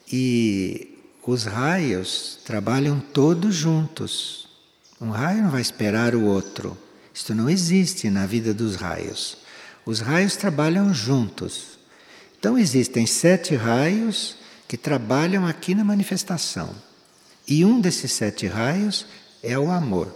E os raios trabalham todos juntos. Um raio não vai esperar o outro. Isto não existe na vida dos raios. Os raios trabalham juntos. Então existem 7 raios que trabalham aqui na manifestação. E um desses 7 raios é o amor.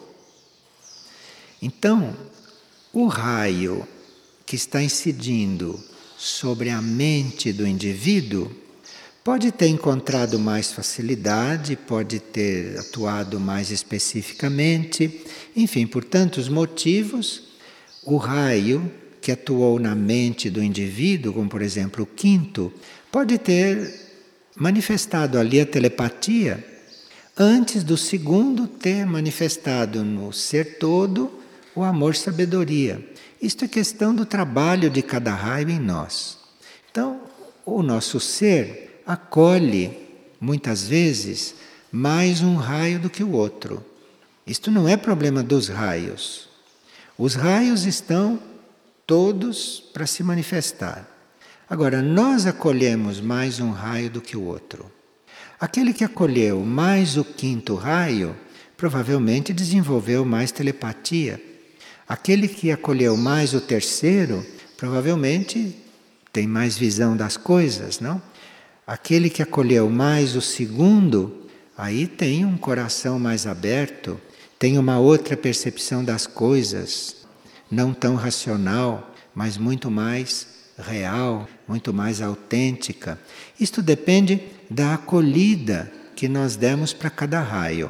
Então, o raio que está incidindo sobre a mente do indivíduo pode ter encontrado mais facilidade, pode ter atuado mais especificamente, enfim, por tantos motivos, o raio que atuou na mente do indivíduo, como por exemplo o quinto, pode ter manifestado ali a telepatia antes do segundo ter manifestado no ser todo o amor-sabedoria. Isto é questão do trabalho de cada raio em nós. Então, o nosso ser acolhe, muitas vezes, mais um raio do que o outro. Isto não é problema dos raios. Os raios estão todos para se manifestar. Agora, nós acolhemos mais um raio do que o outro. Aquele que acolheu mais o quinto raio, provavelmente desenvolveu mais telepatia. Aquele que acolheu mais o terceiro, provavelmente tem mais visão das coisas, não? Aquele que acolheu mais o segundo, aí tem um coração mais aberto, tem uma outra percepção das coisas, não tão racional, mas muito mais real, muito mais autêntica. Isto depende da acolhida que nós demos para cada raio.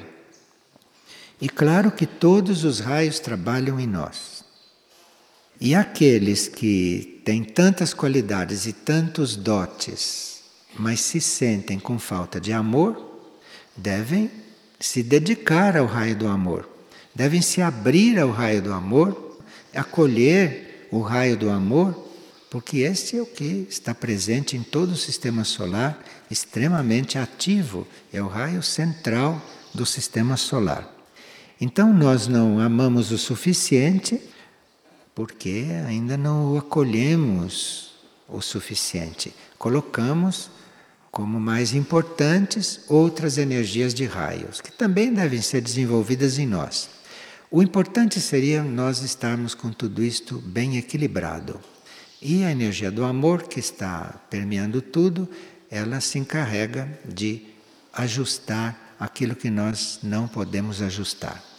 E claro que todos os raios trabalham em nós. E aqueles que têm tantas qualidades e tantos dotes, mas se sentem com falta de amor, devem se dedicar ao raio do amor. Devem se abrir ao raio do amor, acolher o raio do amor, porque este é o que está presente em todo o sistema solar, extremamente ativo. É o raio central do sistema solar. Então nós não amamos o suficiente porque ainda não o acolhemos o suficiente. Colocamos como mais importantes outras energias de raios, que também devem ser desenvolvidas em nós. O importante seria nós estarmos com tudo isto bem equilibrado. E a energia do amor, que está permeando tudo, ela se encarrega de ajustar aquilo que nós não podemos ajustar.